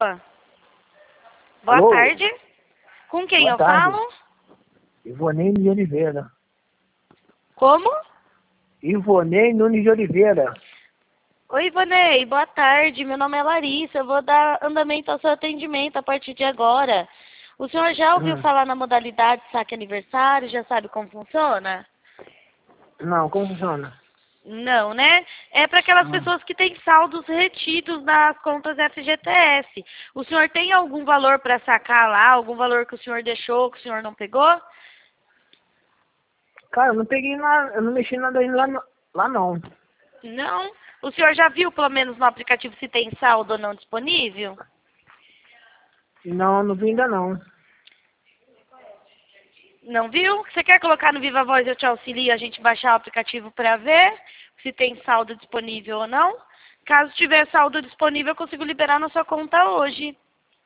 Boa Alô? tarde. Com quem Boa eu tarde. falo? Ivonei de Oliveira. Como? Ivonei Nunes de Oliveira. Oi, Ivanei. Boa tarde. Meu nome é Larissa. Eu vou dar andamento ao seu atendimento a partir de agora. O senhor já ouviu falar na modalidade saque aniversário? Já sabe como funciona? Não, como funciona? Não, né? É para aquelas pessoas que têm saldos retidos nas contas FGTS. O senhor tem algum valor para sacar lá? Algum valor que o senhor deixou, que o senhor não pegou? Cara, eu não peguei nada, eu não mexi nada aí lá não. Não? O senhor já viu, pelo menos no aplicativo, se tem saldo ou não disponível? Não, eu não vi ainda não. Não viu? Você quer colocar no Viva Voz, eu te auxilio a gente baixar o aplicativo para ver se tem saldo disponível ou não? Caso tiver saldo disponível, eu consigo liberar na sua conta hoje.